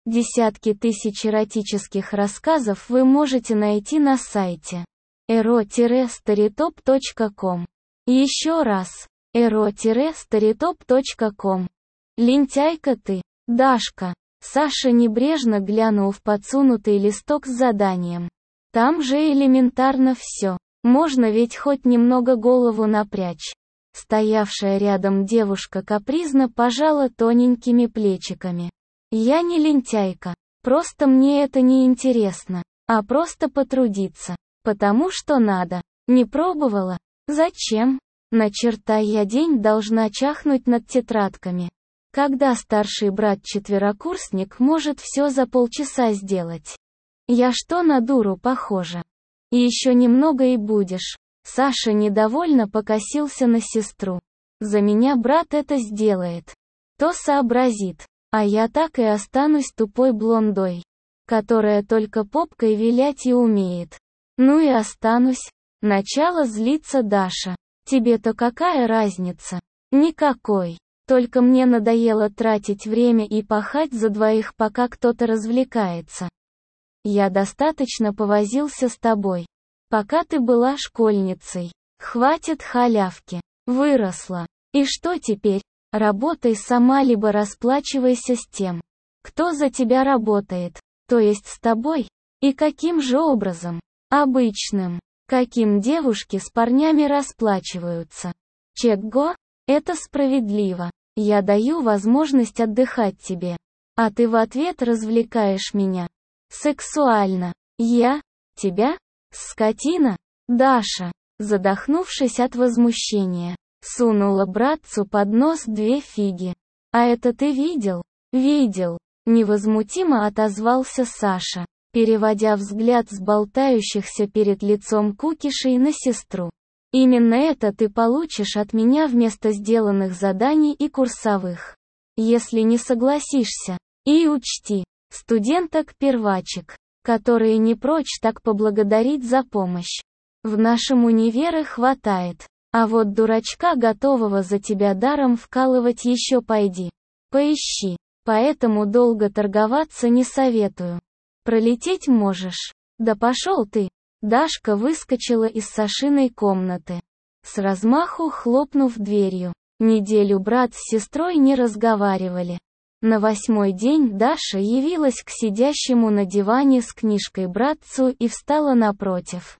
Десятки тысяч эротических рассказов вы можете найти на сайте ero-storytop.com. Еще раз, ero-storytop.com. Лентяйка ты, Дашка. Саша небрежно глянул в подсунутый листок с заданием. Там же элементарно все. Можно ведь хоть немного голову напрячь. Стоявшая рядом девушка капризно пожала тоненькими плечиками. Я не лентяйка. Просто мне это не интересно. А просто потрудиться. Потому что надо. Не пробовала? Зачем? Начертай я день должна чахнуть над тетрадками. Когда старший брат-четверокурсник может все за полчаса сделать? Я что, на дуру похожа? И еще немного и будешь. Саша недовольно покосился на сестру. За меня брат это сделает. То сообразит. А я так и останусь тупой блондой, которая только попкой вилять и умеет. Ну и останусь. Начала злиться Даша. Тебе-то какая разница? Никакой. Только мне надоело тратить время и пахать за двоих, пока кто-то развлекается. Я достаточно повозился с тобой, пока ты была школьницей. Хватит халявки. Выросла. И что теперь? Работай сама либо расплачивайся с тем, кто за тебя работает, то есть с тобой. И каким же образом? Обычным. Каким девушки с парнями расплачиваются? Чек-го? Это справедливо. Я даю возможность отдыхать тебе. А ты в ответ развлекаешь меня. Сексуально. Я? Тебя? Скотина? Даша, задохнувшись от возмущения, сунула братцу под нос 2 фиги. А это ты видел? Видел. Невозмутимо отозвался Саша, переводя взгляд с болтающихся перед лицом кукишей на сестру. Именно это ты получишь от меня вместо сделанных заданий и курсовых. Если не согласишься. И учти, студенток-первачек, которые не прочь так поблагодарить за помощь. В нашем универе хватает. А вот дурачка, готового за тебя даром вкалывать, еще пойди. Поищи. Поэтому долго торговаться не советую. Пролететь можешь. Да пошел ты. Дашка выскочила из Сашиной комнаты, с размаху хлопнув дверью. Неделю брат с сестрой не разговаривали. На 8-й день Даша явилась к сидящему на диване с книжкой братцу и встала напротив,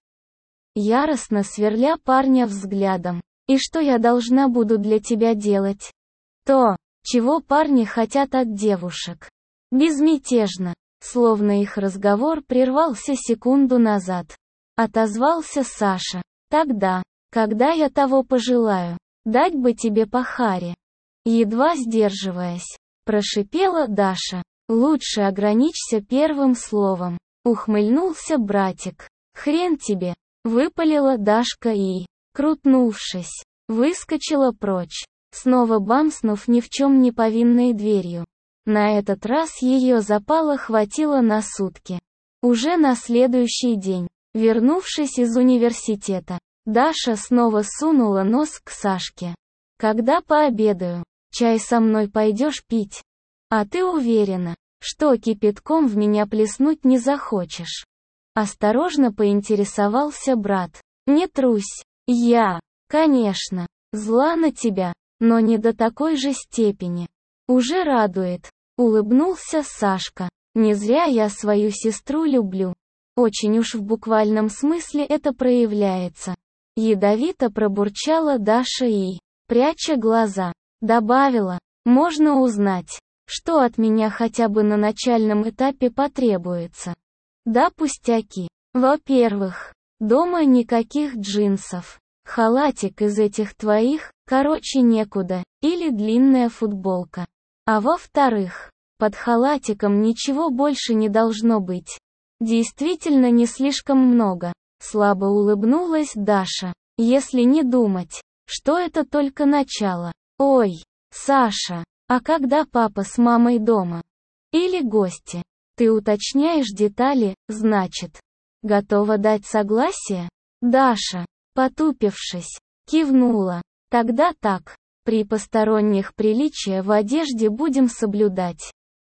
яростно сверля парня взглядом. «И что я должна буду для тебя делать?» «То, чего парни хотят от девушек». Безмятежно, словно их разговор прервался секунду назад, отозвался Саша. «Тогда, когда я того пожелаю, дать бы тебе по харе». Едва сдерживаясь, прошипела Даша. «Лучше ограничься первым словом», ухмыльнулся братик. «Хрен тебе», выпалила Дашка и, крутнувшись, выскочила прочь, снова бамснув ни в чем не повинной дверью. На этот раз ее запала хватило на сутки. Уже на следующий день, вернувшись из университета, Даша снова сунула нос к Сашке. «Когда пообедаю, чай со мной пойдешь пить? А ты уверена, что кипятком в меня плеснуть не захочешь?» Осторожно поинтересовался брат. «Не трусь. Я, конечно, зла на тебя, но не до такой же степени. Уже радует», улыбнулся Сашка. «Не зря я свою сестру люблю. Очень уж в буквальном смысле это проявляется». Ядовито пробурчала Даша и, пряча глаза, добавила: «Можно узнать, что от меня хотя бы на начальном этапе потребуется?» «Да пустяки. Во-первых, дома никаких джинсов. Халатик из этих твоих, короче некуда, или длинная футболка. А во-вторых, под халатиком ничего больше не должно быть. Действительно не слишком много». Слабо улыбнулась Даша. «Если не думать, что это только начало. Ой, Саша, а когда папа с мамой дома? Или гости? Ты уточняешь детали, значит. Готова дать согласие?» Даша, потупившись, кивнула. «Тогда так. При посторонних приличия в одежде будем соблюдать.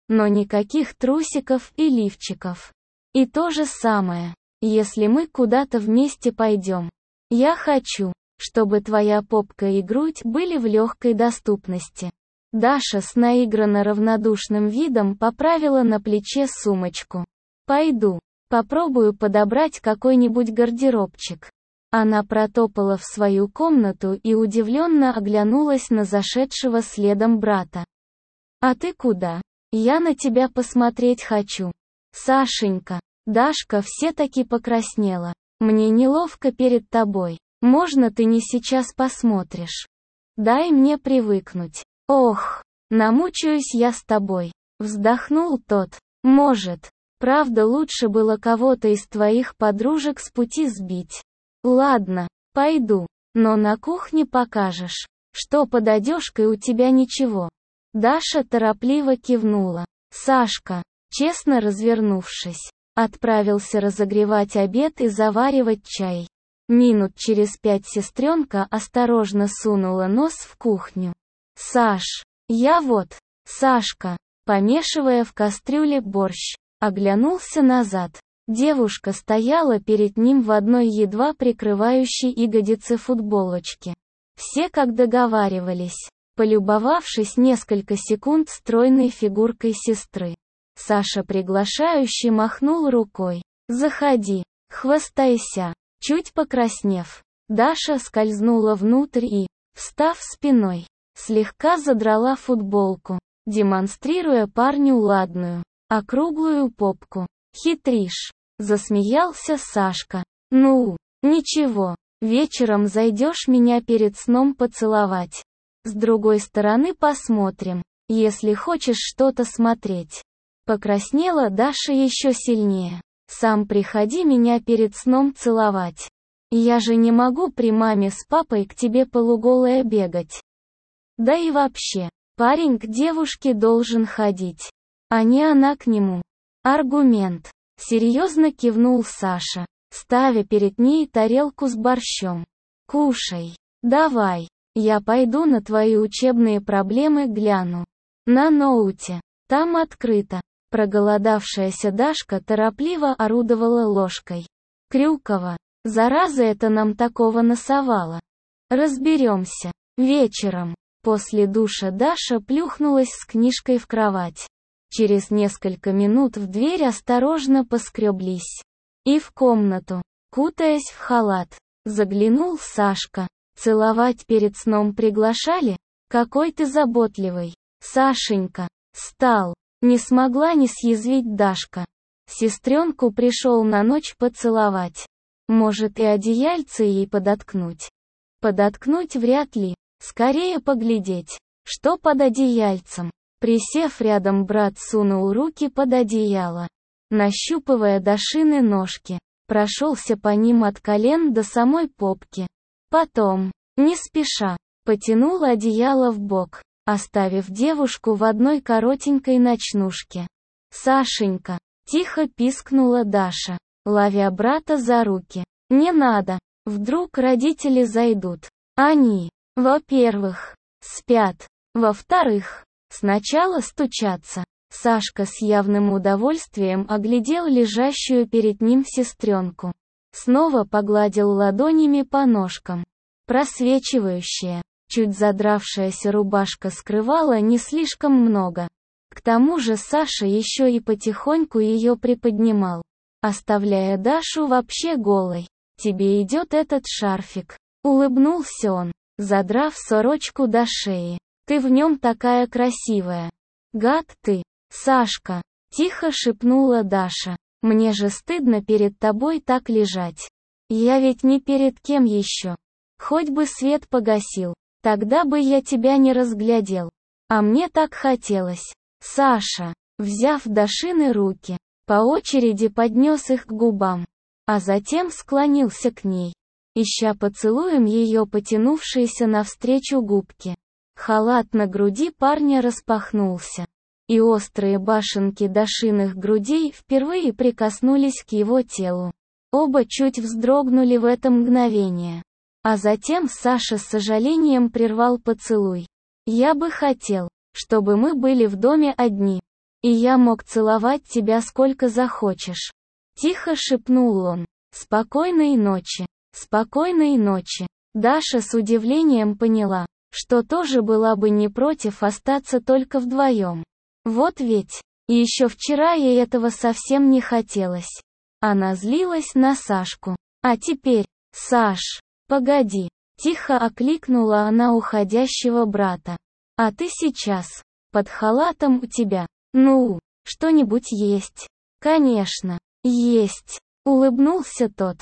Но никаких трусиков и лифчиков. И то же самое, если мы куда-то вместе пойдем. Я хочу, чтобы твоя попка и грудь были в легкой доступности. Даша с наигранно равнодушным видом поправила на плече сумочку. Пойду. Попробую подобрать какой-нибудь гардеробчик. Она протопала в свою комнату и удивленно оглянулась на зашедшего следом брата. «А ты куда? Я на тебя посмотреть хочу. Сашенька». Дашка все-таки покраснела. «Мне неловко перед тобой. Можно ты не сейчас посмотришь? Дай мне привыкнуть». «Ох, намучаюсь я с тобой», — вздохнул тот. «Может, правда лучше было кого-то из твоих подружек с пути сбить. Ладно, пойду, но на кухне покажешь, что под одежкой у тебя ничего». Даша торопливо кивнула. Сашка, честно развернувшись, отправился разогревать обед и заваривать чай. Минут через 5 сестренка осторожно сунула нос в кухню. «Саш, я вот». Сашка, помешивая в кастрюле борщ, оглянулся назад. Девушка стояла перед ним в одной едва прикрывающей ягодицы футболочке. Все как договаривались, полюбовавшись несколько секунд стройной фигуркой сестры. Саша приглашающе махнул рукой. «Заходи, хвастайся». Чуть покраснев, Даша скользнула внутрь и, встав спиной, слегка задрала футболку, демонстрируя парню ладную, округлую попку. «Хитришь», — засмеялся Сашка. «Ну, ничего, вечером зайдешь меня перед сном поцеловать. С другой стороны посмотрим, если хочешь что-то смотреть». Покраснела Даша еще сильнее. «Сам приходи меня перед сном целовать. Я же не могу при маме с папой к тебе полуголая бегать. Да и вообще, парень к девушке должен ходить, а не она к нему». «Аргумент», — серьезно кивнул Саша, ставя перед ней тарелку с борщом. «Кушай. Давай, я пойду на твои учебные проблемы гляну. На ноуте. Там открыто». Проголодавшаяся Дашка торопливо орудовала ложкой. «Крюкова, зараза это нам такого насовала. Разберемся. Вечером». После душа Даша плюхнулась с книжкой в кровать. Через несколько минут в дверь осторожно поскреблись. И в комнату, кутаясь в халат, заглянул Сашка. «Целовать перед сном приглашали? Какой ты заботливый, Сашенька». Стал. Не смогла не съязвить Дашка. Сестренку пришел на ночь поцеловать. Может и одеяльце ей подоткнуть. Подоткнуть вряд ли, скорее поглядеть, что под одеяльцем. Присев рядом, брат сунул руки под одеяло. Нащупывая Дашины ножки, прошелся по ним от колен до самой попки. Потом, не спеша, потянул одеяло вбок, оставив девушку в одной коротенькой ночнушке. «Сашенька!» — тихо пискнула Даша, ловя брата за руки. «Не надо, вдруг родители зайдут. Они, во-первых, спят, во-вторых, сначала стучатся». Сашка с явным удовольствием оглядел лежащую перед ним сестренку. Снова погладил ладонями по ножкам. Просвечивающая, чуть задравшаяся рубашка скрывала не слишком много. К тому же Саша еще и потихоньку ее приподнимал, оставляя Дашу вообще голой. «Тебе идет этот шарфик», — улыбнулся он, задрав сорочку до шеи. «Ты в нем такая красивая». «Гад ты, Сашка», — тихо шепнула Даша. «Мне же стыдно перед тобой так лежать. Я ведь не перед кем еще. Хоть бы свет погасил, тогда бы я тебя не разглядел. А мне так хотелось». Саша, взяв Дашины руки, по очереди поднес их к губам, а затем склонился к ней, ища поцелуем ее потянувшиеся навстречу губки. Халат на груди парня распахнулся, и острые башенки Дашиных грудей впервые прикоснулись к его телу. Оба чуть вздрогнули в это мгновение. А затем Саша с сожалением прервал поцелуй. «Я бы хотел, чтобы мы были в доме одни. И я мог целовать тебя сколько захочешь. Тихо шепнул он. Спокойной ночи. Спокойной ночи. Даша с удивлением поняла, что тоже была бы не против остаться только вдвоем. Вот ведь, еще вчера ей этого совсем не хотелось. Она злилась на Сашку. А теперь, Саш, погоди, тихо окликнула она уходящего брата. А ты сейчас, под халатом у тебя, ну, что-нибудь есть? Конечно, есть, улыбнулся тот.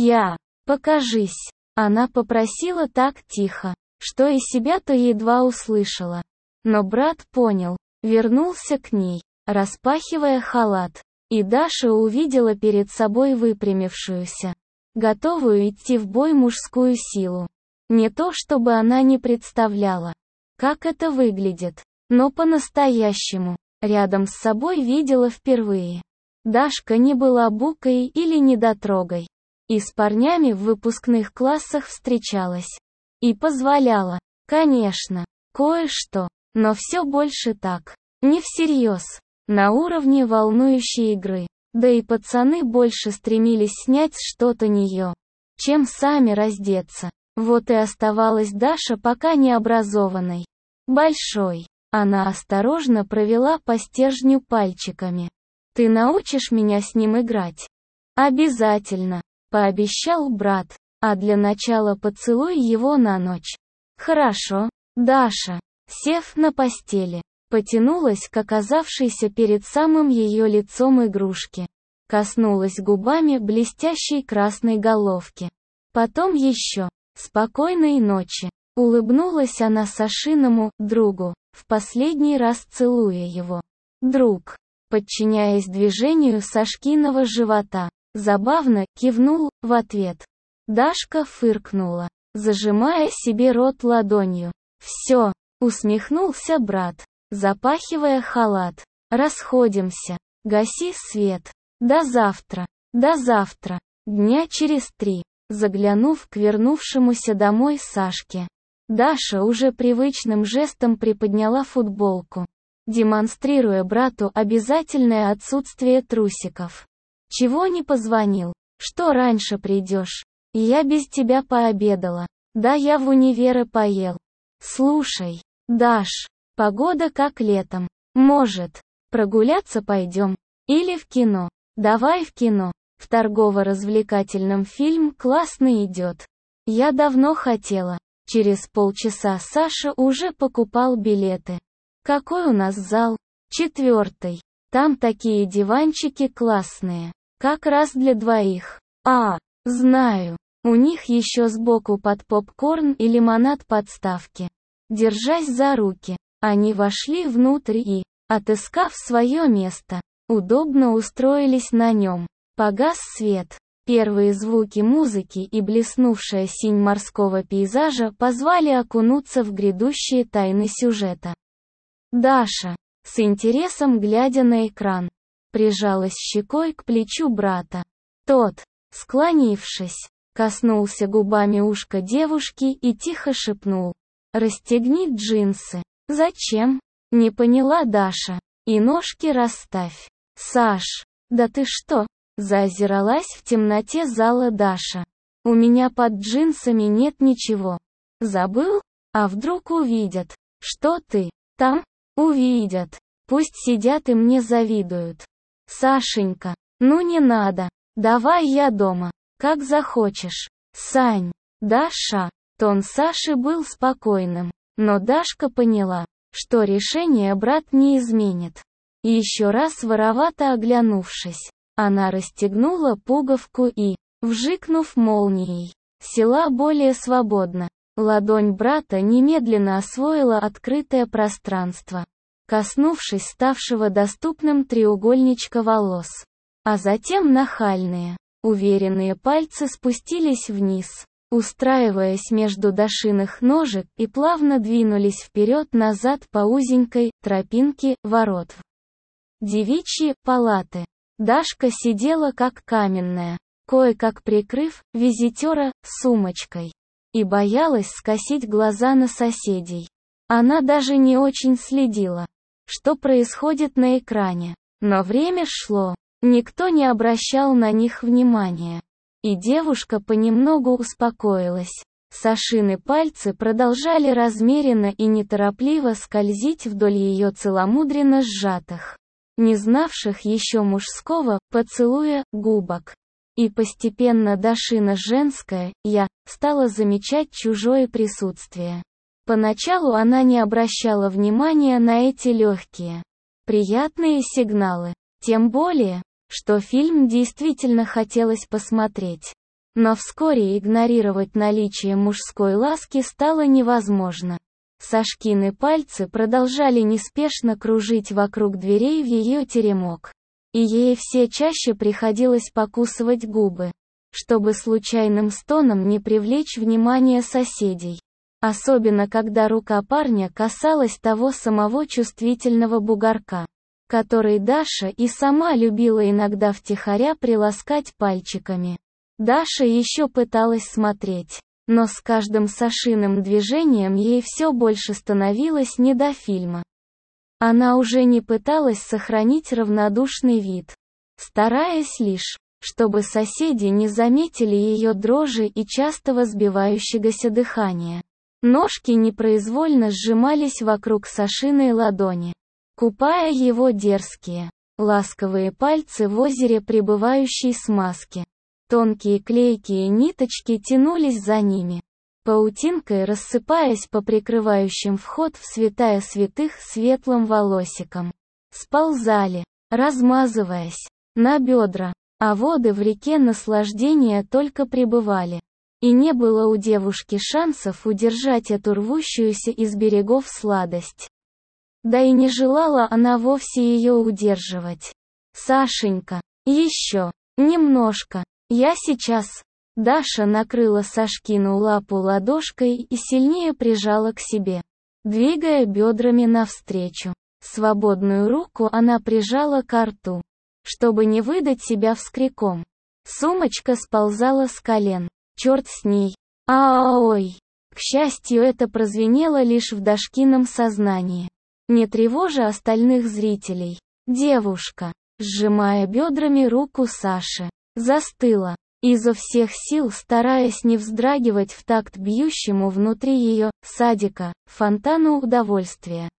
Покажись. Она попросила так тихо, что и себя-то едва услышала. Но брат понял, вернулся к ней, распахивая халат. И Даша увидела перед собой выпрямившуюся, готовую идти в бой мужскую силу. Не то чтобы она не представляла, как это выглядит, но по-настоящему, рядом с собой видела впервые. Дашка не была букой или недотрогой. И с парнями в выпускных классах встречалась. И позволяла, конечно, кое-что, но все больше так. Не всерьез, на уровне волнующей игры. Да и пацаны больше стремились снять что-то нее, чем сами раздеться. Вот и оставалась Даша пока необразованной. Большой. Она осторожно провела по стержню пальчиками. «Ты научишь меня с ним играть?» «Обязательно», — пообещал брат. «А для начала поцелуй его на ночь». «Хорошо». Даша, сев на постели, потянулась к оказавшейся перед самым ее лицом игрушке. Коснулась губами блестящей красной головки. Потом еще. «Спокойной ночи», — улыбнулась она Сашиному другу, в последний раз целуя его. Друг, подчиняясь движению Сашкиного живота, забавно кивнул в ответ. Дашка фыркнула, зажимая себе рот ладонью. «Все», — усмехнулся брат, запахивая халат. «Расходимся. Гаси свет. До завтра. До завтра. Дня через 3». Заглянув к вернувшемуся домой Сашке, Даша уже привычным жестом приподняла футболку, демонстрируя брату обязательное отсутствие трусиков. «Чего не позвонил? Что раньше придешь? Я без тебя пообедала. Да я в универе поел. Слушай, Даш, погода как летом. Может, прогуляться пойдем? Или в кино? Давай в кино. В торгово-развлекательном фильм классно идет. Я давно хотела». Через полчаса Саша уже покупал билеты. «Какой у нас зал?» «4. Там такие диванчики классные. Как раз для 2. Знаю. У них еще сбоку под попкорн и лимонад подставки». Держась за руки, они вошли внутрь и, отыскав свое место, удобно устроились на нем. Погас свет. Первые звуки музыки и блеснувшая синь морского пейзажа позвали окунуться в грядущие тайны сюжета. Даша, с интересом глядя на экран, прижалась щекой к плечу брата. Тот, склонившись, коснулся губами ушка девушки и тихо шепнул: «Расстегни джинсы». «Зачем?» — не поняла Даша. «И ножки расставь». «Саш, да ты что?» Заозиралась в темноте зала Даша. «У меня под джинсами нет ничего». «Забыл? А вдруг увидят, что ты там?» «Увидят. Пусть сидят и мне завидуют». «Сашенька, ну не надо. Давай я дома. Как захочешь. Сань». «Даша». Тон Саши был спокойным, но Дашка поняла, что решение брат не изменит. И еще раз воровато оглянувшись, она расстегнула пуговку и, вжикнув молнией, села более свободно. Ладонь брата немедленно освоила открытое пространство, коснувшись ставшего доступным треугольничка волос. А затем нахальные, уверенные пальцы спустились вниз, устраиваясь между Дашиных ножек и плавно двинулись вперед-назад по узенькой тропинке ворот в девичьи палаты. Дашка сидела как каменная, кое-как прикрыв визитера сумочкой, и боялась скосить глаза на соседей. Она даже не очень следила, что происходит на экране. Но время шло, никто не обращал на них внимания. И девушка понемногу успокоилась. Сашины пальцы продолжали размеренно и неторопливо скользить вдоль ее целомудренно сжатых, не знавших еще мужского поцелуя губок. И постепенно Дашина женское «я» стала замечать чужое присутствие. Поначалу она не обращала внимания на эти легкие, приятные сигналы, тем более, что фильм действительно хотелось посмотреть. Но вскоре игнорировать наличие мужской ласки стало невозможно. Сашкины пальцы продолжали неспешно кружить вокруг дверей в ее теремок. И ей все чаще приходилось покусывать губы, чтобы случайным стоном не привлечь внимание соседей. Особенно когда рука парня касалась того самого чувствительного бугорка, который Даша и сама любила иногда втихаря приласкать пальчиками. Даша еще пыталась смотреть, но с каждым Сашиным движением ей все больше становилось не до фильма. Она уже не пыталась сохранить равнодушный вид, стараясь лишь, чтобы соседи не заметили ее дрожи и частого сбивающегося дыхания. Ножки непроизвольно сжимались вокруг Сашиной ладони, купая его дерзкие, ласковые пальцы в озере пребывающей смазки. Тонкие клейкие ниточки тянулись за ними, паутинкой рассыпаясь по прикрывающим вход в святая святых светлым волосикам. Сползали, размазываясь, на бедра, а воды в реке наслаждения только прибывали. И не было у девушки шансов удержать эту рвущуюся из берегов сладость. Да и не желала она вовсе ее удерживать. «Сашенька, еще, немножко. Я сейчас». Даша накрыла Сашкину лапу ладошкой и сильнее прижала к себе, двигая бедрами навстречу. Свободную руку она прижала ко рту, чтобы не выдать себя вскриком. Сумочка сползала с колен. Черт с ней. Ой. К счастью, это прозвенело лишь в Дашкином сознании, не тревожа остальных зрителей. Девушка, сжимая бедрами руку Саши, застыла, изо всех сил стараясь не вздрагивать в такт бьющему внутри ее, садика, фонтану удовольствия.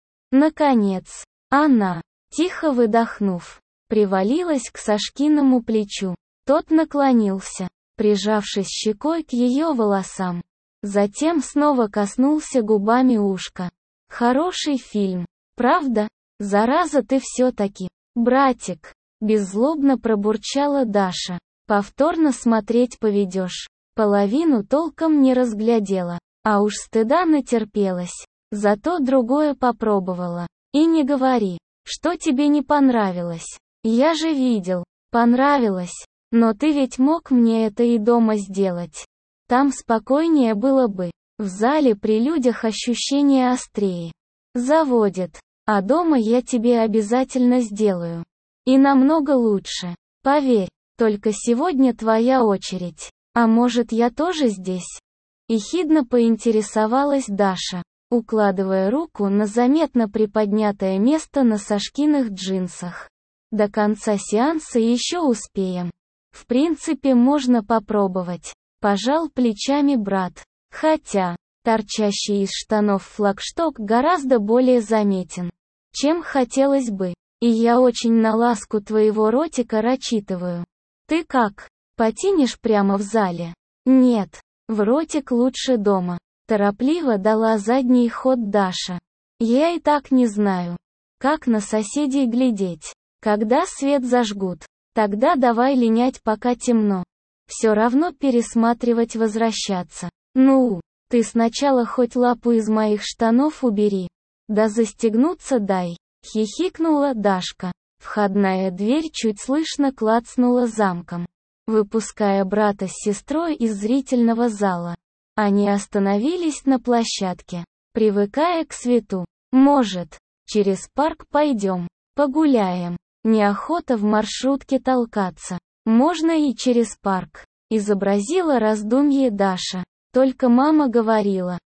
Наконец, она, тихо выдохнув, привалилась к Сашкиному плечу. Тот наклонился, прижавшись щекой к ее волосам. Затем снова коснулся губами ушка. «Хороший фильм, правда? Зараза ты все-таки, братик!» Беззлобно пробурчала Даша. «Повторно смотреть поведешь». Половину толком не разглядела, а уж стыда натерпелась. Зато другое попробовала. И не говори, что тебе не понравилось. Я же видел, понравилось. Но ты ведь мог мне это и дома сделать. Там спокойнее было бы. В зале при людях ощущения острее. Заводит. А дома я тебе обязательно сделаю. И намного лучше. Поверь, только сегодня твоя очередь. А может, я тоже здесь? Ехидно поинтересовалась Даша, укладывая руку на заметно приподнятое место на Сашкиных джинсах. До конца сеанса еще успеем. В принципе, можно попробовать. Пожал плечами брат. Хотя, торчащий из штанов флагшток гораздо более заметен, чем хотелось бы. И я очень на ласку твоего ротика рассчитываю. Ты как, потянешь прямо в зале? Нет, в ротик лучше дома. Торопливо дала задний ход Даша. Я и так не знаю, как на соседей глядеть. Когда свет зажгут, тогда давай линять пока темно. Все равно пересматривать возвращаться. Ну, ты сначала хоть лапу из моих штанов убери. Да застегнуться дай. Хихикнула Дашка. Входная дверь чуть слышно клацнула замком, выпуская брата с сестрой из зрительного зала. Они остановились на площадке, привыкая к свету. Может, через парк пойдем, погуляем. Неохота в маршрутке толкаться. Можно и через парк. Изобразила раздумье Даша. Только мама говорила,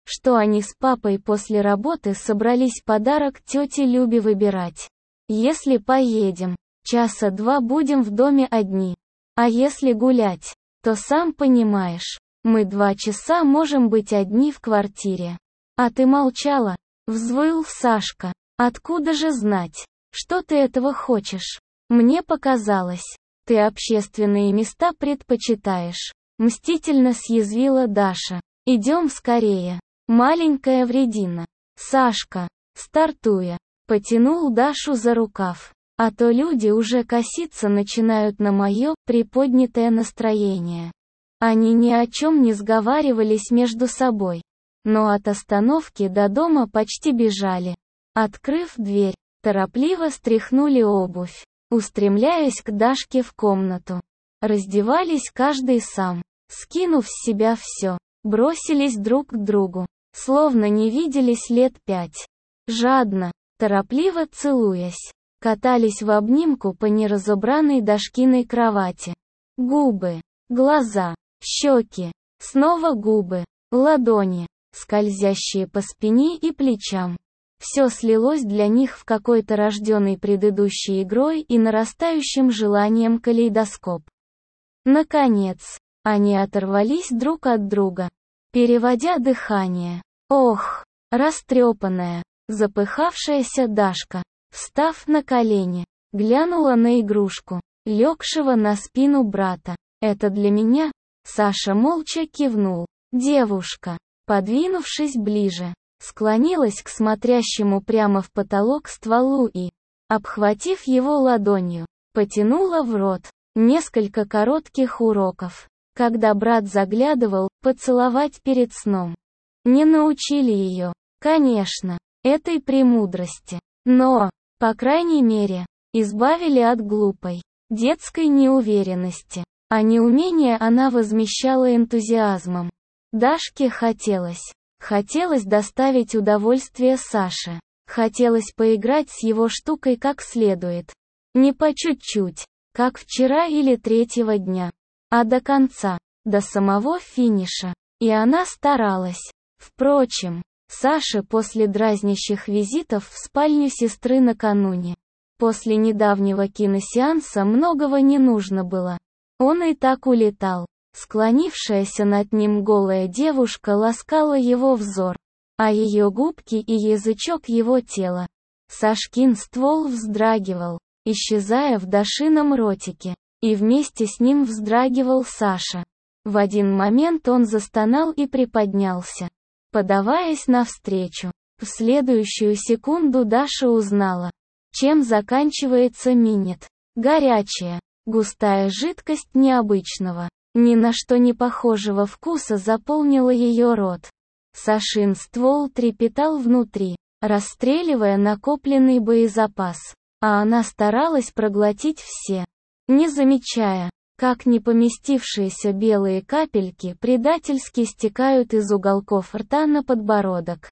что они с папой после работы собрались подарок тете Любе выбирать. Если поедем, часа 2 будем в доме одни. А если гулять, то сам понимаешь, мы 2 часа можем быть одни в квартире. А ты молчала? Взвыл Сашка. Откуда же знать, что ты этого хочешь? Мне показалось, ты общественные места предпочитаешь. Мстительно съязвила Даша. Идем скорее. Маленькая вредина. Сашка, стартуя, потянул Дашу за рукав. А то люди уже коситься начинают на мое приподнятое настроение. Они ни о чем не сговаривались между собой. Но от остановки до дома почти бежали. Открыв дверь, торопливо стряхнули обувь, устремляясь к Дашке в комнату. Раздевались каждый сам, скинув с себя все, бросились друг к другу, словно не виделись лет 5. Жадно, торопливо целуясь, катались в обнимку по неразобранной Дашкиной кровати. Губы, глаза, щеки, снова губы, ладони, скользящие по спине и плечам. Все слилось для них в какой-то рожденный предыдущей игрой и нарастающим желанием калейдоскоп. Наконец, они оторвались друг от друга, переводя дыхание. Ох, растрепанная, запыхавшаяся Дашка, встав на колени, глянула на игрушку, легшего на спину брата. «Это для меня?» Саша молча кивнул. Девушка, подвинувшись ближе, склонилась к смотрящему прямо в потолок стволу и, обхватив его ладонью, потянула в рот. Несколько коротких уроков, когда брат заглядывал, поцеловать перед сном. Не научили ее, конечно, этой премудрости, но, по крайней мере, избавили от глупой, детской неуверенности, а неумение она возмещала энтузиазмом. Дашке хотелось доставить удовольствие Саше, хотелось поиграть с его штукой как следует. Не по чуть-чуть, как вчера или 3-го дня, а до конца, до самого финиша. И она старалась. Впрочем, Саше после дразнящих визитов в спальню сестры накануне, после недавнего киносеанса многого не нужно было. Он и так улетал. Склонившаяся над ним голая девушка ласкала его взор, а ее губки и язычок его тела. Сашкин ствол вздрагивал, исчезая в Дашином ротике, и вместе с ним вздрагивал Саша. В один момент он застонал и приподнялся, подаваясь навстречу. В следующую секунду Даша узнала, чем заканчивается минет. Горячая, густая жидкость необычного, ни на что не похожего вкуса заполнила ее рот. Сашин ствол трепетал внутри, расстреливая накопленный боезапас, а она старалась проглотить все, не замечая, как не поместившиеся белые капельки предательски стекают из уголков рта на подбородок.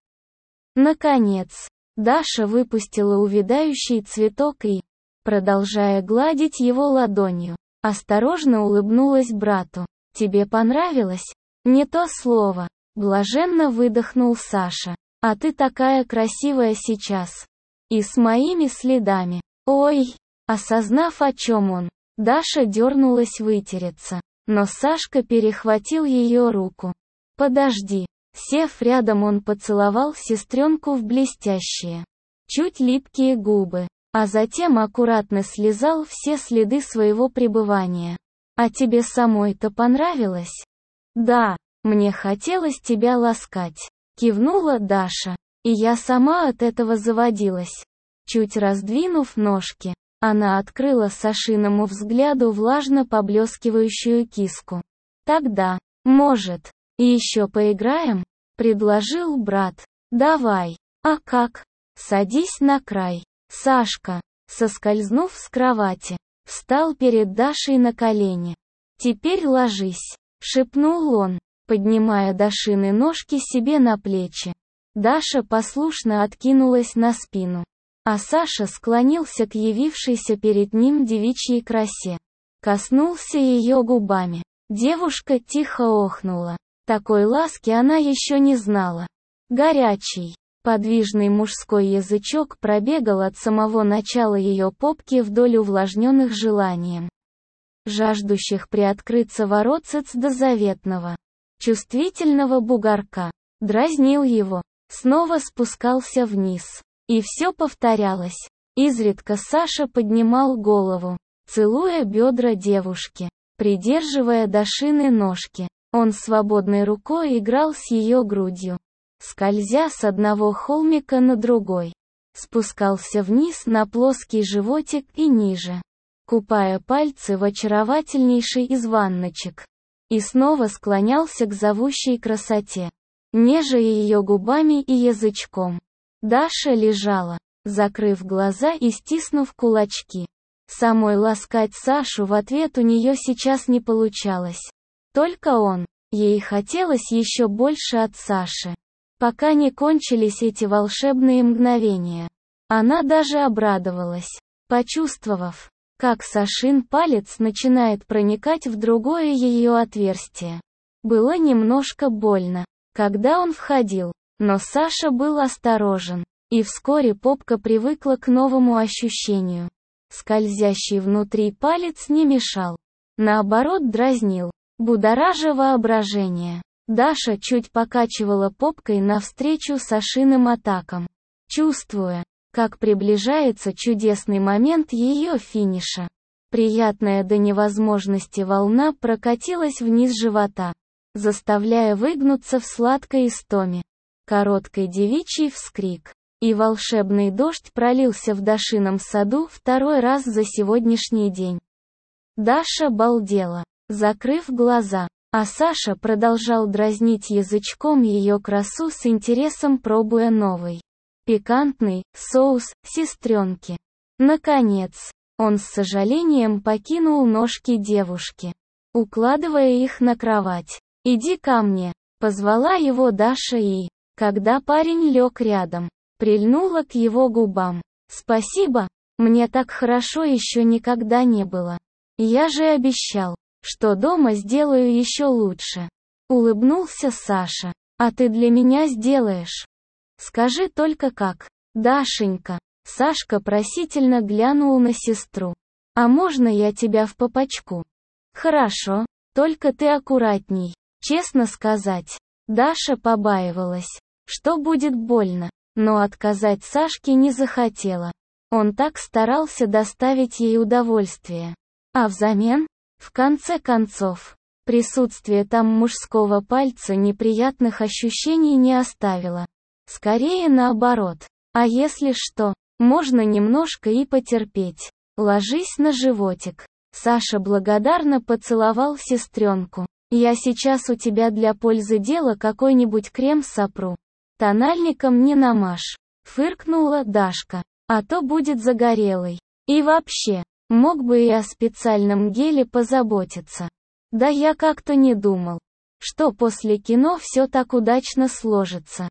Наконец, Даша выпустила увядающий цветок и, продолжая гладить его ладонью, осторожно улыбнулась брату. «Тебе понравилось?» «Не то слово», — блаженно выдохнул Саша. «А ты такая красивая сейчас. И с моими следами». «Ой!» Осознав, о чем он, Даша дернулась вытереться, но Сашка перехватил ее руку. «Подожди». Сев рядом, он поцеловал сестренку в блестящие, чуть липкие губы, а затем аккуратно слизал все следы своего пребывания. «А тебе самой-то понравилось?» «Да, мне хотелось тебя ласкать», — кивнула Даша, и я сама от этого заводилась. Чуть раздвинув ножки, она открыла Сашиному взгляду влажно поблескивающую киску. «Тогда, может, и еще поиграем?» — предложил брат. «Давай. А как?» «Садись на край». Сашка, соскользнув с кровати, встал перед Дашей на колени. «Теперь ложись», — шепнул он, поднимая Дашины ножки себе на плечи. Даша послушно откинулась на спину, а Саша склонился к явившейся перед ним девичьей красе. Коснулся ее губами. Девушка тихо охнула. Такой ласки она еще не знала. Горячий, подвижный мужской язычок пробегал от самого начала ее попки вдоль увлажненных желанием, жаждущих приоткрыться воротцец до заветного, чувствительного бугорка, дразнил его, снова спускался вниз. И все повторялось. Изредка Саша поднимал голову, целуя бедра девушки, придерживая Дашины ножки. Он свободной рукой играл с ее грудью, скользя с одного холмика на другой. Спускался вниз на плоский животик и ниже, купая пальцы в очаровательнейшей из ванночек. И снова склонялся к зовущей красоте, нежа ее губами и язычком. Даша лежала, закрыв глаза и стиснув кулачки. Самой ласкать Сашу в ответ у нее сейчас не получалось. Только он. Ей хотелось еще больше от Саши. Пока не кончились эти волшебные мгновения. Она даже обрадовалась, почувствовав, как Сашин палец начинает проникать в другое ее отверстие. Было немножко больно, когда он входил. Но Саша был осторожен, и вскоре попка привыкла к новому ощущению. Скользящий внутри палец не мешал, наоборот дразнил, будоража воображение. Даша чуть покачивала попкой навстречу Сашиным атакам, чувствуя, как приближается чудесный момент ее финиша. Приятная до невозможности волна прокатилась вниз живота, заставляя выгнуться в сладкой истоме. Короткий девичий вскрик, и волшебный дождь пролился в Дашином саду второй раз за сегодняшний день. Даша балдела, закрыв глаза, а Саша продолжал дразнить язычком ее красу с интересом, пробуя новый, пикантный, соус, сестренки. Наконец, он с сожалением покинул ножки девушки, укладывая их на кровать. «Иди ко мне», — позвала его Даша и, когда парень лег рядом, прильнула к его губам. «Спасибо, мне так хорошо еще никогда не было. Я же обещал, что дома сделаю еще лучше». Улыбнулся Саша. «А ты для меня сделаешь? Скажи только как». «Дашенька». Сашка просительно глянул на сестру. «А можно я тебя в попочку?» «Хорошо, только ты аккуратней». Честно сказать, Даша побаивалась, что будет больно, но отказать Сашке не захотела. Он так старался доставить ей удовольствие. А взамен, в конце концов, присутствие там мужского пальца неприятных ощущений не оставило. Скорее наоборот. А если что, можно немножко и потерпеть. Ложись на животик. Саша благодарно поцеловал сестренку. «Я сейчас у тебя для пользы дела какой-нибудь крем сопру. Тональником не намажь», — фыркнула Дашка, «а то будет загорелый. И вообще, мог бы и о специальном геле позаботиться. Да я как-то не думал, что после кино все так удачно сложится».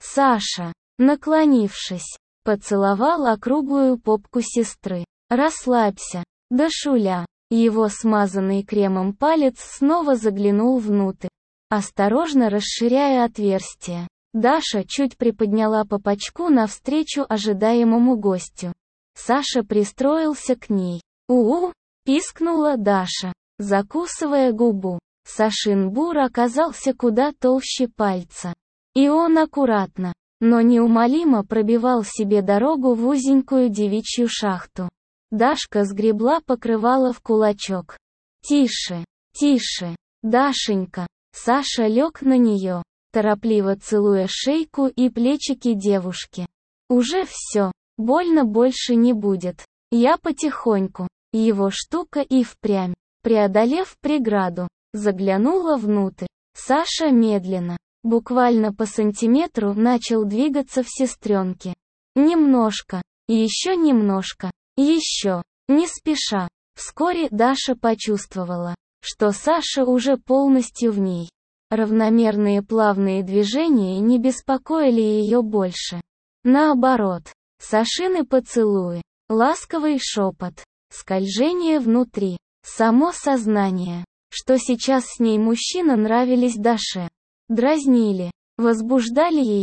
Саша, наклонившись, поцеловал округлую попку сестры. «Расслабься, Дашуля». Его смазанный кремом палец снова заглянул внутрь, осторожно расширяя отверстие. Даша чуть приподняла попочку навстречу ожидаемому гостю. Саша пристроился к ней. «У-у!» — пискнула Даша, закусывая губу. Сашин бур оказался куда толще пальца. И он аккуратно, но неумолимо пробивал себе дорогу в узенькую девичью шахту. Дашка сгребла покрывало в кулачок. «Тише, тише, Дашенька!» Саша лег на нее, торопливо целуя шейку и плечики девушки. «Уже все, больно больше не будет. Я потихоньку». Его штука и впрямь, преодолев преграду, заглянула внутрь. Саша медленно, буквально по сантиметру, начал двигаться в сестренке. Немножко, еще немножко. Еще, не спеша. Вскоре Даша почувствовала, что Саша уже полностью в ней. Равномерные плавные движения не беспокоили ее больше. Наоборот, Сашины поцелуи, ласковый шепот, скольжение внутри, само сознание, что сейчас с ней мужчина, нравились Даше. Дразнили, возбуждали ее.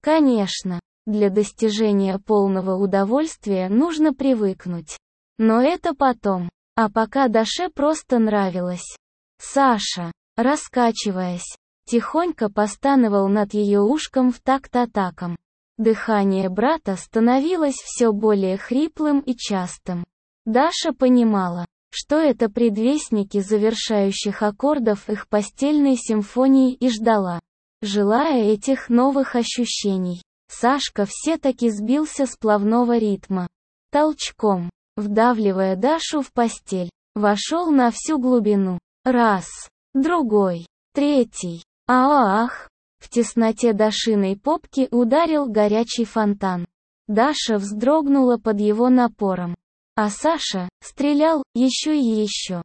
Конечно, для достижения полного удовольствия нужно привыкнуть. Но это потом. А пока Даше просто нравилось. Саша, раскачиваясь, тихонько постановал над ее ушком в такт атакам. Дыхание брата становилось все более хриплым и частым. Даша понимала, что это предвестники завершающих аккордов их постельной симфонии, и ждала. Желая этих новых ощущений, Сашка все-таки сбился с плавного ритма. Толчком, вдавливая Дашу в постель, вошел на всю глубину. Раз, другой, третий. Ах! В тесноте Дашиной попки ударил горячий фонтан. Даша вздрогнула под его напором. А Саша стрелял еще и еще.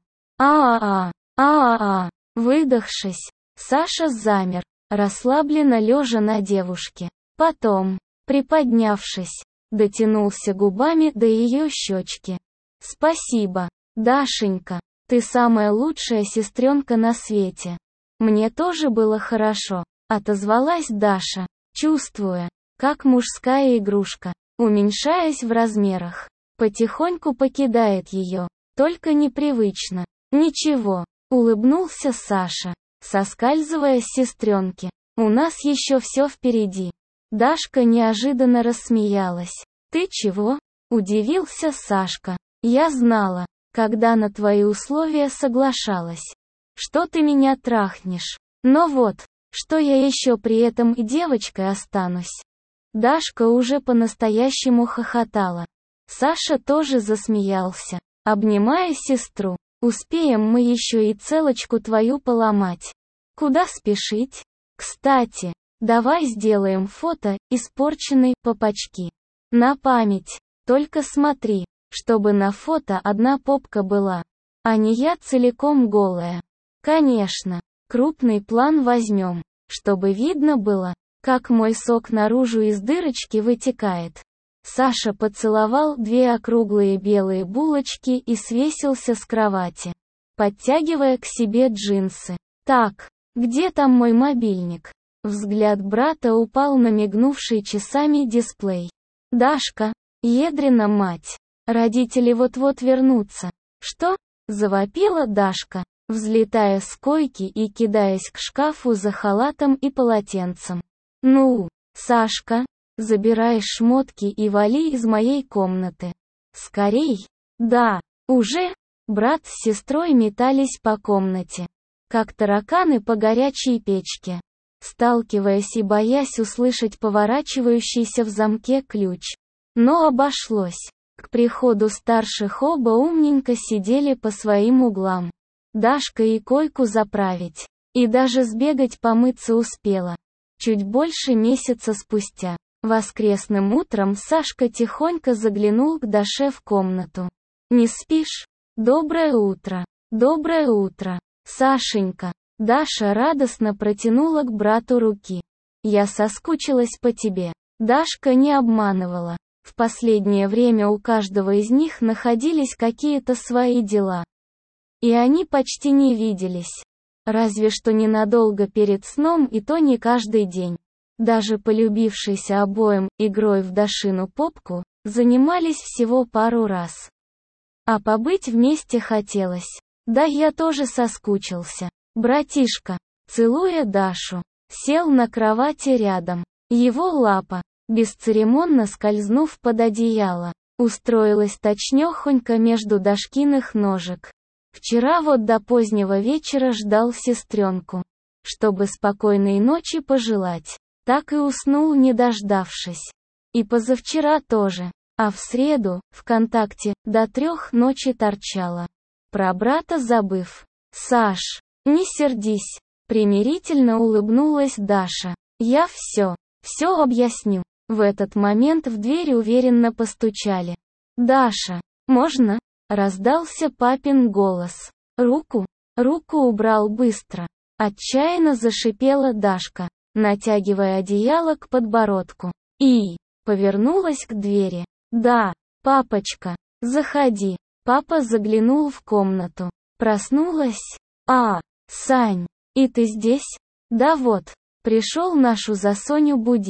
Выдохшись, Саша замер, расслабленно лежа на девушке. Потом, приподнявшись, дотянулся губами до ее щечки. «Спасибо, Дашенька, ты самая лучшая сестренка на свете. Мне тоже было хорошо», — отозвалась Даша, чувствуя, как мужская игрушка, уменьшаясь в размерах, потихоньку покидает ее, только непривычно. «Ничего», — улыбнулся Саша, соскальзывая с сестренки. «У нас еще все впереди». Дашка неожиданно рассмеялась. «Ты чего?» — удивился Сашка. «Я знала, когда на твои условия соглашалась, что ты меня трахнешь. Но вот, что я еще при этом и девочкой останусь». Дашка уже по-настоящему хохотала. Саша тоже засмеялся, обнимая сестру. «Успеем мы еще и целочку твою поломать. Куда спешить? Кстати, давай сделаем фото испорченной попочки. На память. Только смотри, чтобы на фото одна попка была, а не я целиком голая. Конечно, крупный план возьмем, чтобы видно было, как мой сок наружу из дырочки вытекает». Саша поцеловал две округлые белые булочки и свесился с кровати, подтягивая к себе джинсы. «Так, где там мой мобильник?» Взгляд брата упал на мигнувший часами дисплей. «Дашка, ядрена мать, родители вот-вот вернутся». «Что?» — завопила Дашка, взлетая с койки и кидаясь к шкафу за халатом и полотенцем. «Ну, Сашка, забирай шмотки и вали из моей комнаты. Скорей!» «Да, уже!» Брат с сестрой метались по комнате, как тараканы по горячей печке, сталкиваясь и боясь услышать поворачивающийся в замке ключ. Но обошлось. К приходу старших оба умненько сидели по своим углам. Дашка и койку заправить, и даже сбегать помыться успела. Чуть больше месяца спустя, воскресным утром, Сашка тихонько заглянул к Даше в комнату. «Не спишь? Доброе утро! Доброе утро, Сашенька!» Даша радостно протянула к брату руки. «Я соскучилась по тебе». Дашка не обманывала. В последнее время у каждого из них находились какие-то свои дела. И они почти не виделись. Разве что ненадолго перед сном, и то не каждый день. Даже полюбившиеся обоим игрой в Дашину попку, занимались всего пару раз. А побыть вместе хотелось. «Да я тоже соскучился». Братишка, целуя Дашу, сел на кровати рядом. Его лапа, бесцеремонно скользнув под одеяло, устроилась точнёхонько между Дашкиных ножек. Вчера вот до позднего вечера ждал сестренку, чтобы спокойной ночи пожелать. Так и уснул, не дождавшись. И позавчера тоже. А в среду, ВКонтакте, до 3 ночи торчала. Про брата забыв. «Саш, не сердись», — примирительно улыбнулась Даша. «Я все объясню». В этот момент в дверь уверенно постучали. «Даша, можно?» — раздался папин голос. Руку убрал быстро. Отчаянно зашипела Дашка, натягивая одеяло к подбородку. И повернулась к двери. «Да, папочка, заходи». Папа заглянул в комнату. «Проснулась? Сань, и ты здесь?» «Да вот, пришел нашу за Соню будить».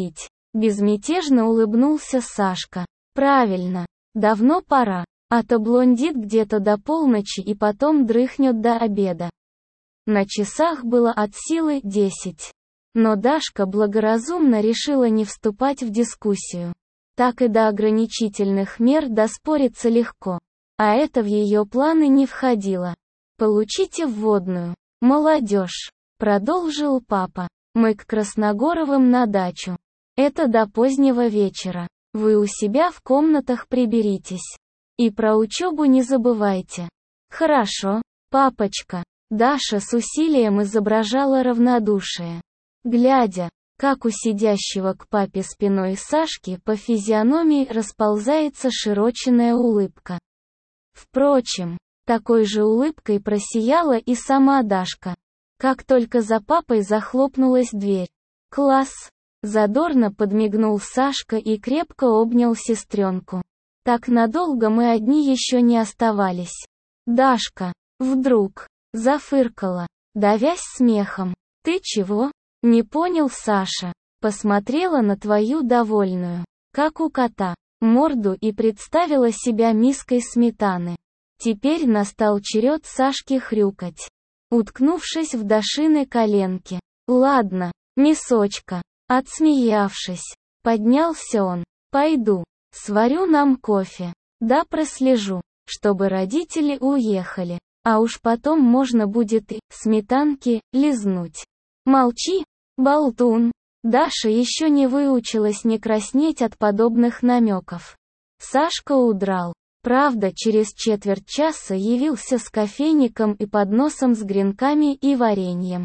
Безмятежно улыбнулся Сашка. Правильно. Давно пора. А то блондит где-то до полночи и потом дрыхнет до обеда. На часах было от силы 10. Но Дашка благоразумно решила не вступать в дискуссию. Так и до ограничительных мер доспориться легко. А это в ее планы не входило. «Получите вводную. Молодежь», — продолжил папа. «Мы к Красногоровым на дачу. Это до позднего вечера. Вы у себя в комнатах приберитесь. И про учебу не забывайте». «Хорошо, папочка». Даша с усилием изображала равнодушие. Глядя, как у сидящего к папе спиной Сашки по физиономии расползается широченная улыбка. Впрочем, такой же улыбкой просияла и сама Дашка. Как только за папой захлопнулась дверь. «Класс!» — задорно подмигнул Сашка и крепко обнял сестренку. Так надолго мы одни еще не оставались. Дашка вдруг зафыркала, давясь смехом. «Ты чего?» — не понял Саша. Посмотрела на твою довольную, как у кота, морду и представила себя миской сметаны. Теперь настал черед Сашки хрюкать, уткнувшись в Дашины коленки. «Ладно, мисочка». Отсмеявшись, поднялся он. «Пойду, сварю нам кофе. Да прослежу, чтобы родители уехали. А уж потом можно будет и сметанки лизнуть». «Молчи, болтун». Даша еще не выучилась не краснеть от подобных намеков. Сашка удрал. Правда, через четверть часа явился с кофейником и подносом с гренками и вареньем.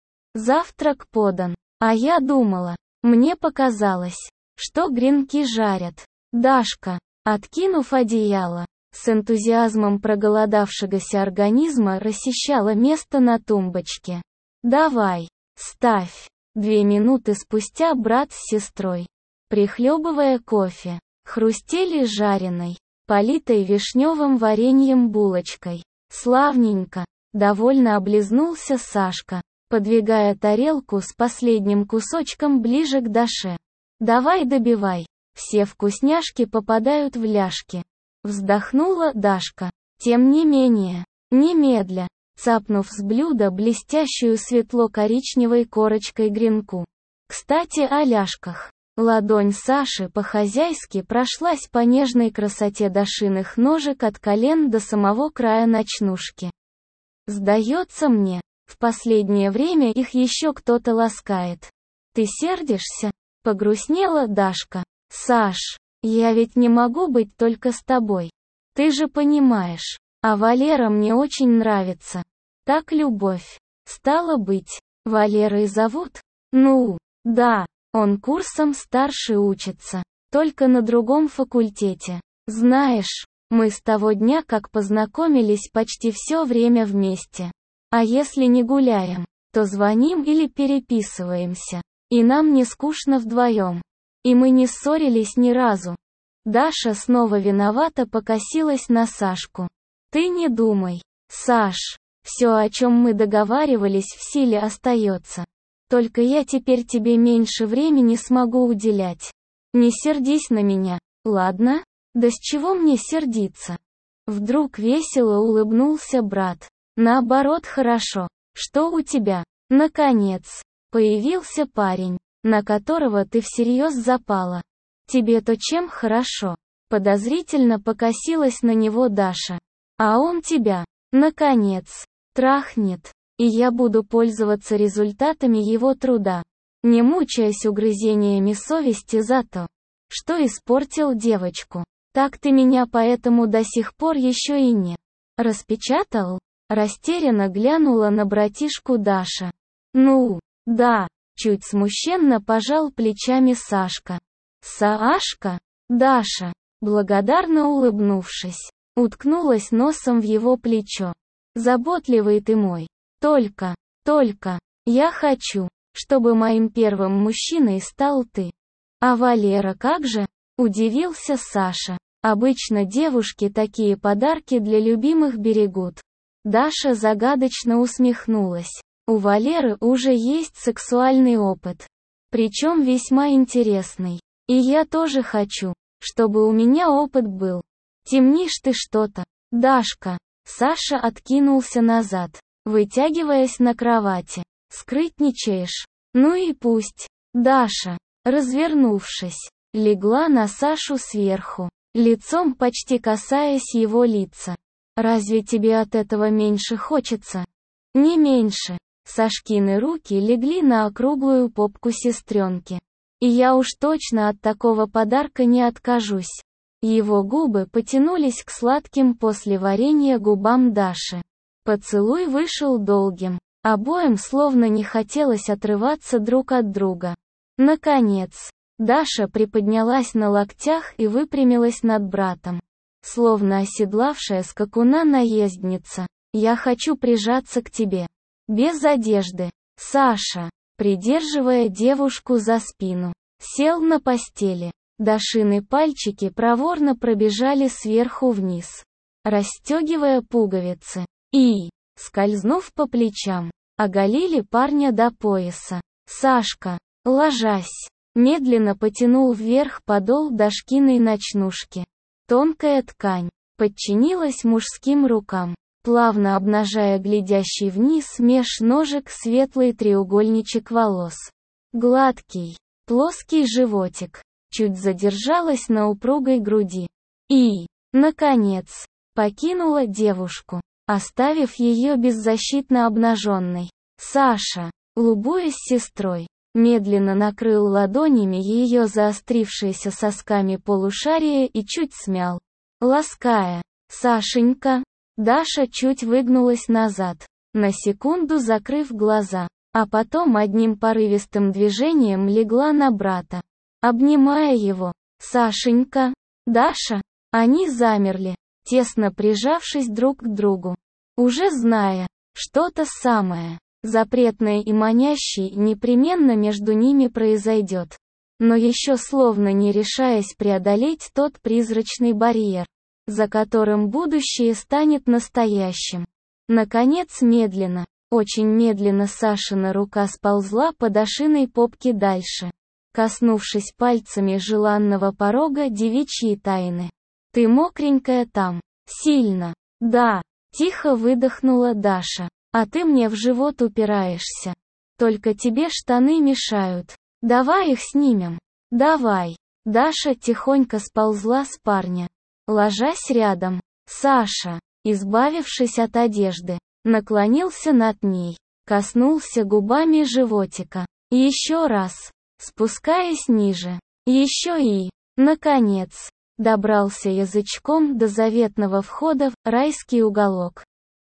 Завтрак подан. А я думала, мне показалось, что гренки жарят. Дашка, откинув одеяло, с энтузиазмом проголодавшегося организма рассещала место на тумбочке. «Давай, ставь». 2 минуты спустя брат с сестрой, прихлебывая кофе, хрустели жареной, политой вишневым вареньем булочкой. «Славненько», — довольно облизнулся Сашка, подвигая тарелку с последним кусочком ближе к Даше. «Давай добивай, все вкусняшки попадают в ляжки». Вздохнула Дашка. Тем не менее, немедля, цапнув с блюда блестящую светло-коричневой корочкой гренку. Кстати, о ляжках. Ладонь Саши по-хозяйски прошлась по нежной красоте Дашиных ножек от колен до самого края ночнушки. «Сдается мне, в последнее время их еще кто-то ласкает. Ты сердишься?» — погрустнела Дашка. «Саш, я ведь не могу быть только с тобой. Ты же понимаешь. А Валера мне очень нравится. Так любовь. Стало быть, Валерой зовут? Ну, да, он курсом старше учится, только на другом факультете. Знаешь, мы с того дня, как познакомились, почти все время вместе. А если не гуляем, то звоним или переписываемся. И нам не скучно вдвоем. И мы не ссорились ни разу». Даша снова виновато покосилась на Сашку. «Ты не думай, Саш, все, о чем мы договаривались, в силе остается. Только я теперь тебе меньше времени смогу уделять. Не сердись на меня, ладно? Да с чего мне сердиться?» Вдруг весело улыбнулся брат. «Наоборот, хорошо. Что у тебя? Наконец, появился парень, на которого ты всерьез запала. Тебе-то чем хорошо?» Подозрительно покосилась на него Даша. «А он тебя, наконец, трахнет, и я буду пользоваться результатами его труда, не мучаясь угрызениями совести за то, что испортил девочку. Так ты меня поэтому до сих пор еще и не распечатал?» Растерянно глянула на братишку Даша. «Ну, да», чуть смущенно пожал плечами Сашка. «Саашка?» Даша, благодарно улыбнувшись, уткнулась носом в его плечо. «Заботливый ты мой. Только, я хочу, чтобы моим первым мужчиной стал ты». «А Валера как же?» — удивился Саша. «Обычно девушки такие подарки для любимых берегут». Даша загадочно усмехнулась. «У Валеры уже есть сексуальный опыт. Причем весьма интересный. И я тоже хочу, чтобы у меня опыт был. Темнишь ты что-то, Дашка. Саша откинулся назад, вытягиваясь на кровати. Скрытничаешь? Ну и пусть. Даша, развернувшись, легла на Сашу сверху, лицом почти касаясь его лица. Разве тебе от этого меньше хочется? Не меньше. Сашкины руки легли на округлую попку сестренки. И я уж точно от такого подарка не откажусь. Его губы потянулись к сладким после варенья губам Даши. Поцелуй вышел долгим. Обоим словно не хотелось отрываться друг от друга. Наконец, Даша приподнялась на локтях и выпрямилась над братом. Словно оседлавшая скакуна наездница. «Я хочу прижаться к тебе. Без одежды». Саша, придерживая девушку за спину, сел на постели. Дашины пальчики проворно пробежали сверху вниз, расстегивая пуговицы. И, скользнув по плечам, оголили парня до пояса. Сашка, ложась, медленно потянул вверх подол Дашкиной ночнушки. Тонкая ткань подчинилась мужским рукам, плавно обнажая глядящий вниз меж ножек светлый треугольничек волос. Гладкий, плоский животик чуть задержалась на упругой груди. И, наконец, покинула девушку, оставив ее беззащитно обнаженной. Саша, лубуясь сестрой, медленно накрыл ладонями ее заострившиеся сосками полушария и чуть смял, лаская. «Сашенька». Даша чуть выгнулась назад, на секунду закрыв глаза, а потом одним порывистым движением легла на брата, обнимая его. «Сашенька». «Даша». Они замерли, тесно прижавшись друг к другу, уже зная, что-то самое запретное и манящее непременно между ними произойдет, но еще словно не решаясь преодолеть тот призрачный барьер, за которым будущее станет настоящим. Наконец медленно, очень медленно Сашина рука сползла по Дашиной попке дальше, коснувшись пальцами желанного порога девичьей тайны. «Ты мокренькая там. Сильно». «Да», — тихо выдохнула Даша. «А ты мне в живот упираешься. Только тебе штаны мешают. Давай их снимем». «Давай». Даша тихонько сползла с парня, ложась рядом. Саша, избавившись от одежды, наклонился над ней, коснулся губами животика. Еще раз, спускаясь ниже. Еще и, наконец, добрался язычком до заветного входа в райский уголок.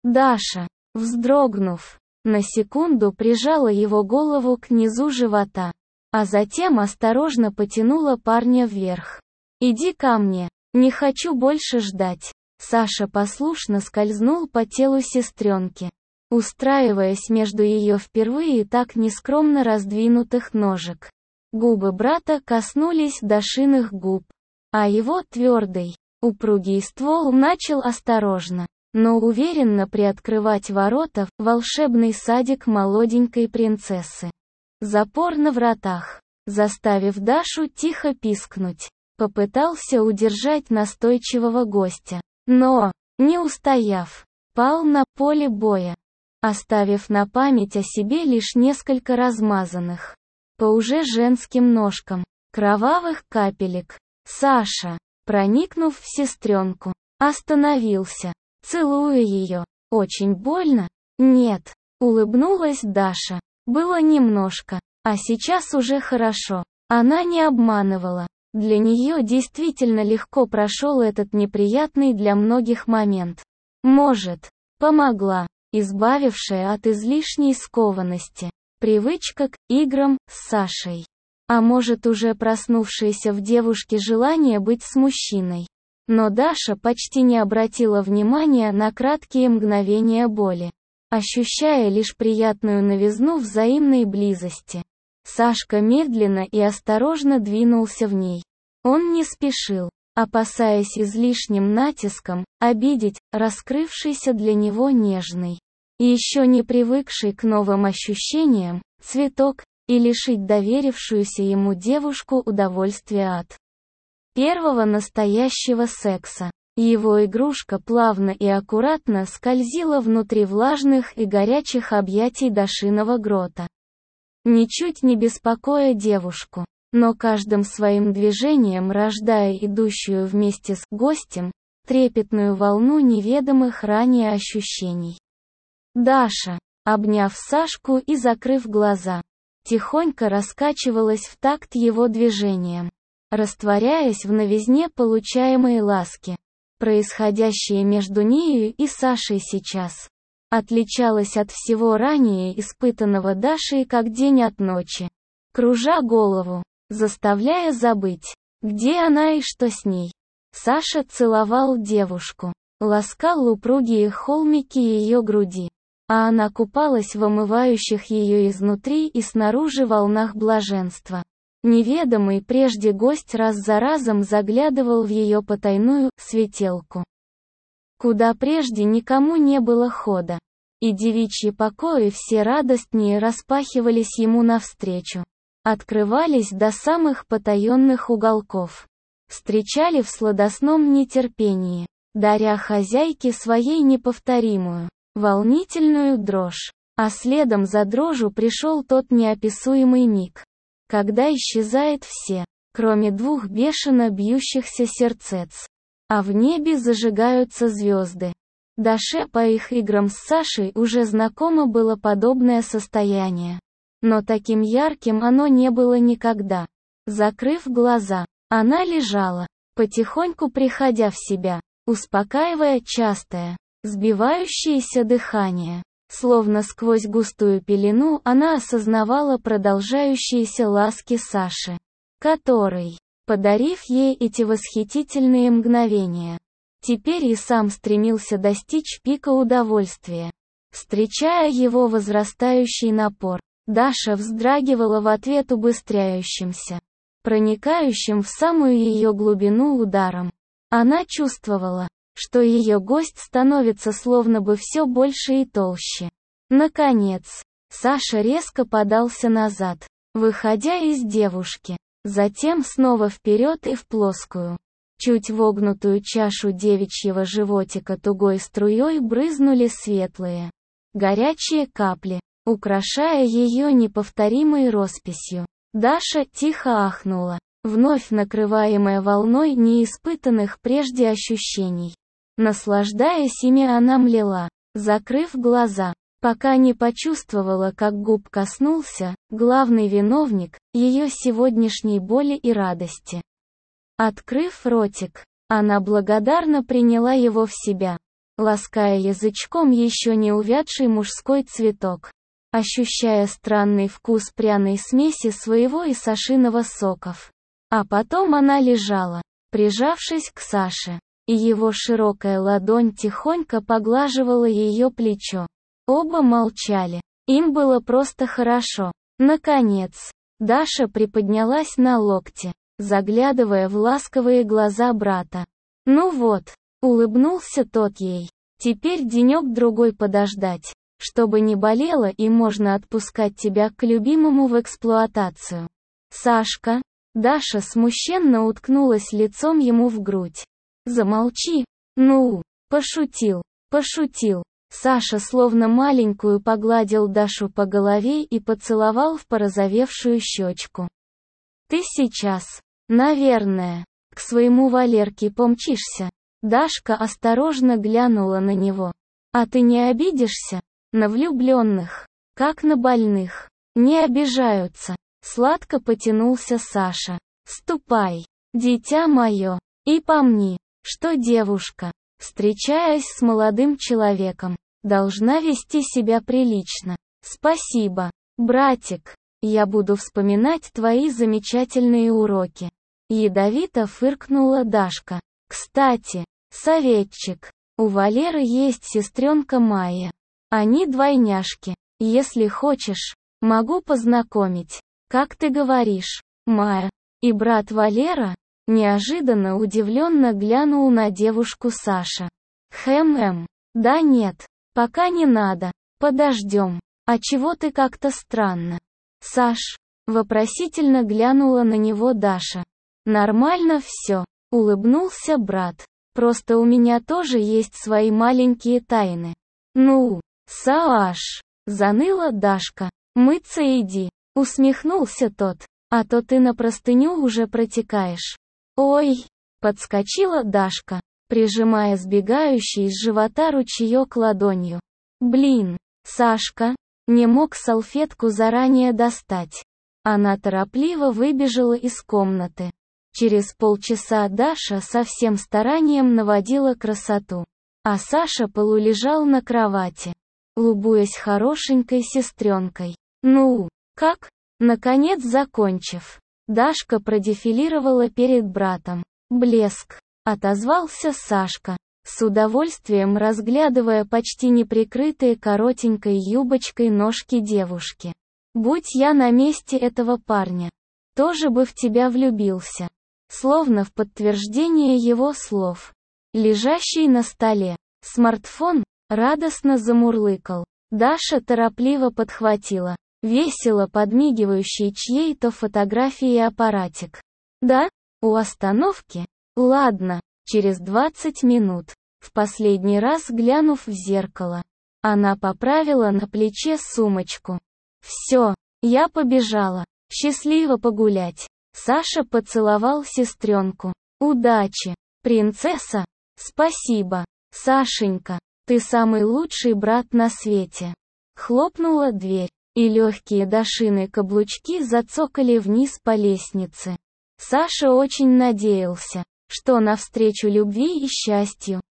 Даша, вздрогнув, на секунду прижала его голову к низу живота, а затем осторожно потянула парня вверх. «Иди ко мне, не хочу больше ждать». Саша послушно скользнул по телу сестренки, устраиваясь между ее впервые так нескромно раздвинутых ножек. Губы брата коснулись Дашиных губ, а его твердый, упругий ствол начал осторожно, но уверенно приоткрывать ворота в волшебный садик молоденькой принцессы. Запор на вратах, заставив Дашу тихо пискнуть, попытался удержать настойчивого гостя, но, не устояв, пал на поле боя, оставив на память о себе лишь несколько размазанных, по уже женским ножкам, кровавых капелек. Саша, проникнув в сестренку, остановился, целуя ее. «Очень больно?» «Нет», — улыбнулась Даша. «Было немножко, а сейчас уже хорошо». Она не обманывала. Для нее действительно легко прошел этот неприятный для многих момент. Может, помогла, избавившая от излишней скованности, привычка к играм с Сашей. А может, уже проснувшееся в девушке желание быть с мужчиной. Но Даша почти не обратила внимания на краткие мгновения боли, ощущая лишь приятную новизну взаимной близости. Сашка медленно и осторожно двинулся в ней. Он не спешил, опасаясь излишним натиском обидеть раскрывшийся для него нежный и еще не привыкший к новым ощущениям цветок и лишить доверившуюся ему девушку удовольствия от первого настоящего секса. Его игрушка плавно и аккуратно скользила внутри влажных и горячих объятий Дашиного грота, ничуть не беспокоя девушку, но каждым своим движением рождая идущую вместе с гостем трепетную волну неведомых ранее ощущений. Даша, обняв Сашку и закрыв глаза, тихонько раскачивалась в такт его движениям, растворяясь в новизне получаемой ласки. Происходящее между нею и Сашей сейчас отличалось от всего ранее испытанного Дашей как день от ночи, кружа голову, заставляя забыть, где она и что с ней. Саша целовал девушку, ласкал упругие холмики ее груди, а она купалась в омывающих ее изнутри и снаружи волнах блаженства. Неведомый прежде гость раз за разом заглядывал в ее потайную светелку, куда прежде никому не было хода, и девичьи покои все радостнее распахивались ему навстречу, открывались до самых потаенных уголков, встречали в сладостном нетерпении, даря хозяйке своей неповторимую, волнительную дрожь, а следом за дрожью пришел тот неописуемый миг, когда исчезает все, кроме двух бешено бьющихся сердец, а в небе зажигаются звезды. Даше по их играм с Сашей уже знакомо было подобное состояние, но таким ярким оно не было никогда. Закрыв глаза, она лежала, потихоньку приходя в себя, успокаивая частое, сбивающееся дыхание. Словно сквозь густую пелену она осознавала продолжающиеся ласки Саши, который, подарив ей эти восхитительные мгновения, теперь и сам стремился достичь пика удовольствия. Встречая его возрастающий напор, Даша вздрагивала в ответ убыстряющимся, проникающим в самую ее глубину ударом. Она чувствовала, что ее гость становится словно бы все больше и толще. Наконец, Саша резко подался назад, выходя из девушки, затем снова вперед и в плоскую, чуть вогнутую чашу девичьего животика тугой струей брызнули светлые, горячие капли, украшая ее неповторимой росписью. Даша тихо ахнула, вновь накрываемая волной неиспытанных прежде ощущений. Наслаждаясь ими, она млела, закрыв глаза, пока не почувствовала, как губ коснулся главный виновник ее сегодняшней боли и радости. Открыв ротик, она благодарно приняла его в себя, лаская язычком еще не увядший мужской цветок, ощущая странный вкус пряной смеси своего и Сашиного соков. А потом она лежала, прижавшись к Саше, и его широкая ладонь тихонько поглаживала ее плечо. Оба молчали. Им было просто хорошо. Наконец, Даша приподнялась на локте, заглядывая в ласковые глаза брата. «Ну вот», — улыбнулся тот ей, — «теперь денек-другой подождать, чтобы не болело и можно отпускать тебя к любимому в эксплуатацию». «Сашка», — Даша смущенно уткнулась лицом ему в грудь. «Замолчи». «Ну, пошутил». Саша словно маленькую погладил Дашу по голове и поцеловал в порозовевшую щечку. «Ты сейчас, наверное, к своему Валерке помчишься?» Дашка осторожно глянула на него. «А ты не обидишься? На влюбленных, как на больных, не обижаются». Сладко потянулся Саша. «Ступай, дитя мое, и помни, что девушка, встречаясь с молодым человеком, должна вести себя прилично. Спасибо, братик, я буду вспоминать твои замечательные уроки». Ядовито фыркнула Дашка. «Кстати, советчик, у Валеры есть сестренка Майя. Они двойняшки. Если хочешь, могу познакомить. Как ты говоришь, Майя и брат Валера?» Неожиданно удивленно глянул на девушку Саша. Да нет, пока не надо, подождем. А чего ты как-то странно? Саш, вопросительно глянула на него Даша. Нормально все, улыбнулся брат. Просто у меня тоже есть свои маленькие тайны. Ну, Саш, заныла Дашка. Мыться иди, усмехнулся тот. А то ты на простыню уже протекаешь. Ой, подскочила Дашка, прижимая сбегающий из живота ручеек ладонью. Блин, Сашка, не мог салфетку заранее достать. Она торопливо выбежала из комнаты. Через полчаса Даша со всем старанием наводила красоту. А Саша полулежал на кровати, лубуясь хорошенькой сестренкой. Ну, как? Наконец закончив, Дашка продефилировала перед братом. Блеск, отозвался Сашка, с удовольствием разглядывая почти неприкрытые коротенькой юбочкой ножки девушки. Будь я на месте этого парня, тоже бы в тебя влюбился. Словно в подтверждение его слов. Лежащий на столе смартфон радостно замурлыкал. Даша торопливо подхватила весело подмигивающий чьей-то фотографии аппаратик. Да? У остановки? Ладно, через 20 минут. В последний раз глянув в зеркало, она поправила на плече сумочку. Все, я побежала. Счастливо погулять. Саша поцеловал сестренку. Удачи, принцесса. Спасибо, Сашенька. Ты самый лучший брат на свете. Хлопнула дверь, и легкие Дашины каблучки зацокали вниз по лестнице. Саша очень надеялся, что навстречу любви и счастью